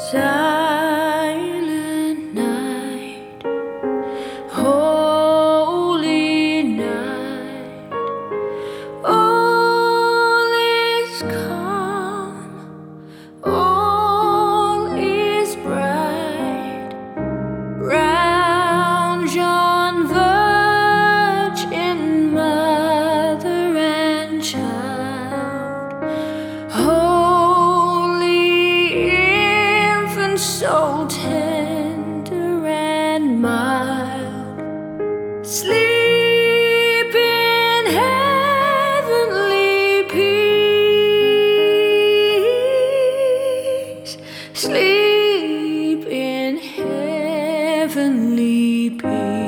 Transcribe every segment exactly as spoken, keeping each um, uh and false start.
Silent night, holy night, all is calm, all is bright. Round yon virgin mother and child, so tender and mild, sleep in heavenly peace, sleep in heavenly peace.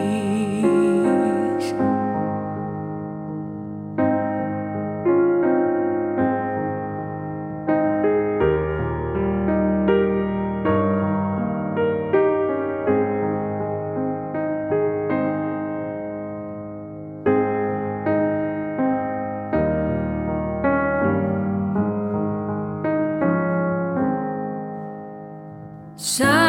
So